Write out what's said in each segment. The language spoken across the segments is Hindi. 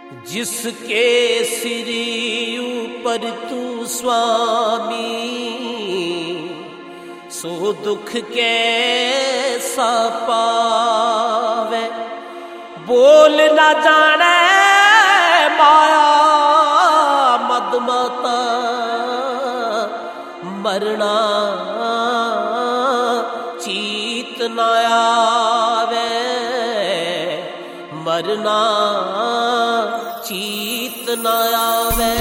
जिसके सिरी ऊपर तू स्वामी, सो दुख कैसा पावे। बोल न जाने माया मदमाता, मरना चीत न आवे, मरना चीत न आवे।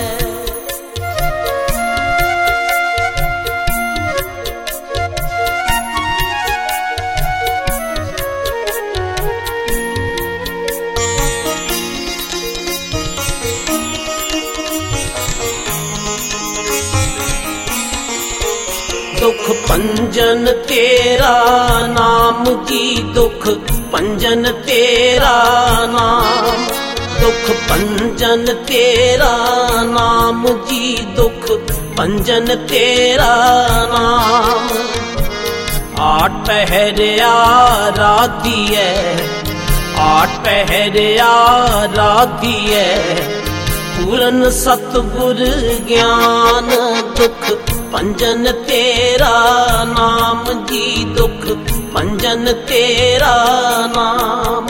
दुख पंजन तेरा नाम जी, दुख पंजन तेरा नाम, दुख पंजन तेरा नाम जी, दुख पंजन तेरा नाम। आठ पहर आराधी है, आठ पहर आराधी है, पूरन सतगुर ज्ञान। दुख पंजन तेरा नाम जी, दुख पंजन तेरा नाम।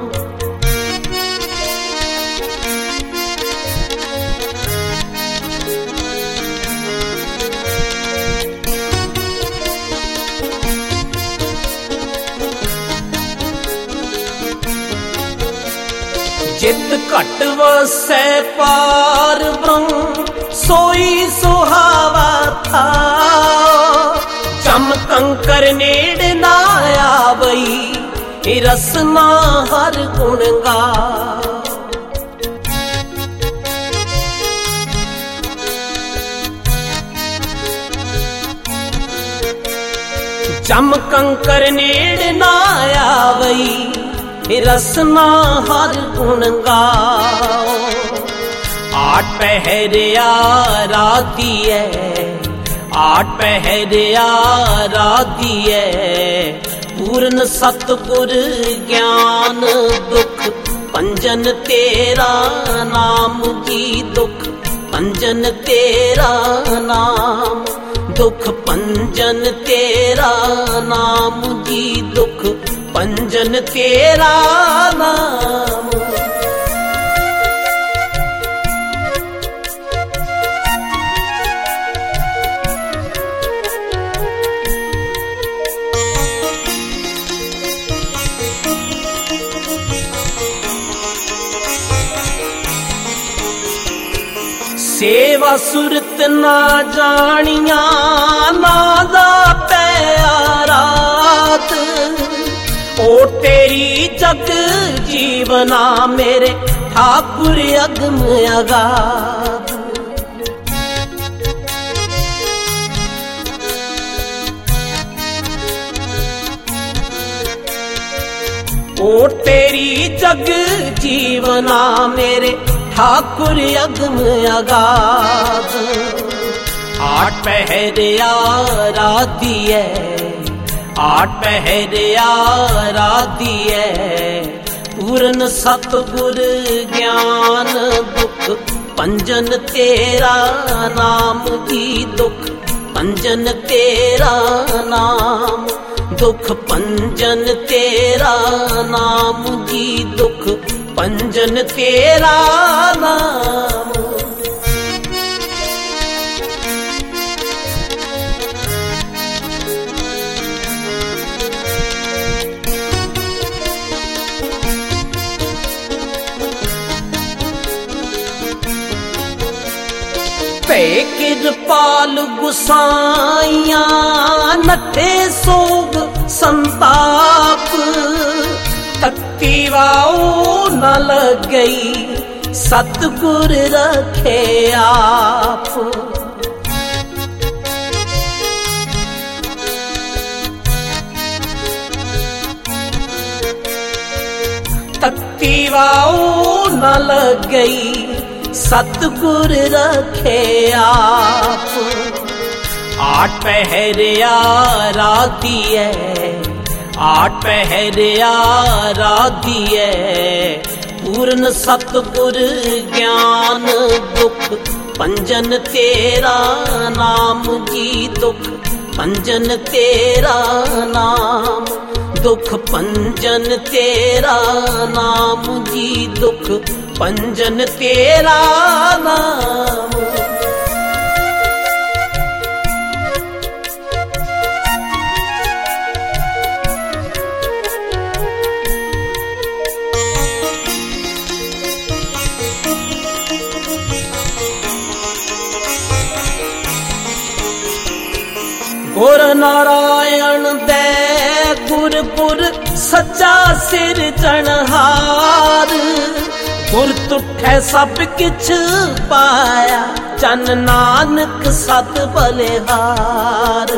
जित घट वसै पार ब्रह्म, सोई सुहावा था। जम कंकर नेड़ ना आवई, रसना हर गुण गा। जम कंकर नेड़ ना आवई, रसना हर गुण गाओ। आठ पहर आराधी है, आठ पहर आराधी है, पूर्ण सतगुर ज्ञान। दुख पंजन तेरा नाम जी, दुख पंजन तेरा नाम, दुख पंजन तेरा नाम जी, दुख पंजन तेरा नाम। सेवा सुरत ना जानिया, नादा प्यारात। ओ तेरी जग जीवना मेरे ठाकुर अगम अगाध। ओ तेरी जग जीवना मेरे ठाकुर अगम अगाध। आठ पहर आराधी है, आठ पहर आराधी है, पूर्ण सतगुर ज्ञान। दुख पंजन तेरा नाम जी, दुख पंजन तेरा नाम, दुख पंजन तेरा नाम जी, दुख पंजन तेरा नाम। पे कृपाल गुसाइया, नटे सोग संताप। तक्ती वाओ न लग गई, सतगुर रखे आप। तक्ती वाओ न लग गई, सतगुर रखे आप। आठ पहर आराधी है, आठ पहर आराधी है, पूर्ण सतगुर ज्ञान दुख पंजन तेरा नाम जी, दुख पंजन तेरा नाम, दुख पंजन तेरा नाम जी, दुख पंजन तेरा नाम। गुर नारायण दे गुरपुर सच्चा सिरजनहार, गुर तुठै सब किछ पाया, चन नानक सत बलिहार।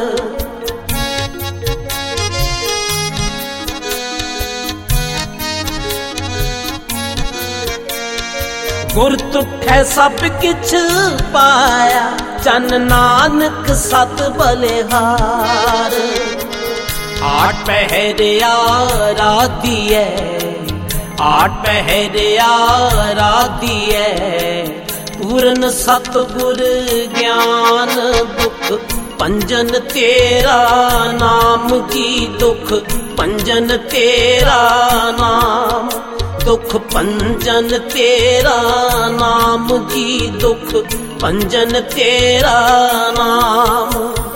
गुर तुठै सब किछ पाया, चन नानक सत बलिहार। आठ पहरिया राधिए, आठ पहरिया राधिए, पूर्ण सतगुर ज्ञान दुख पंजन तेरा नाम जी, दुख पंजन तेरा नाम, दुख पंजन तेरा नाम जी, दुख पंजन तेरा नाम।